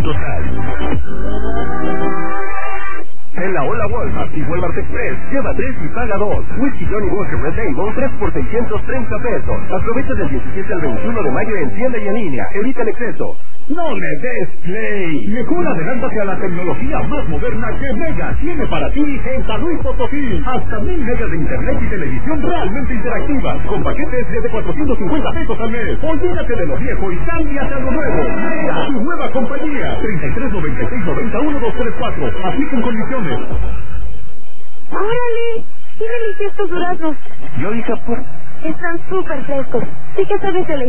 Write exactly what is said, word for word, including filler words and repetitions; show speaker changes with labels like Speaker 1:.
Speaker 1: total. En la Hola Walmart y Walmart Express, lleva tres y paga dos. Whisky Johnny Walker Red Label, tres por seiscientos treinta pesos. Aprovecha del diecisiete al veintiuno de mayo en tienda y en línea. Evita el exceso.
Speaker 2: No le des play. Mejor adelántate a la tecnología más moderna que Mega tiene para ti en San Luis Potosí. Hasta mil megas de internet y televisión realmente interactiva, con paquetes desde cuatrocientos cincuenta pesos al mes. Olvídate de lo viejo y cámbiate a lo nuevo. Mega, tu nueva compañía. treinta y tres noventa y seis noventa uno dos tres cuatro. Apliquen condiciones.
Speaker 3: ¡Órale! ¿Quién eligió estos duraznos?
Speaker 1: Yo, hija, por...
Speaker 3: Están súper frescos. Sí que sabes elegir.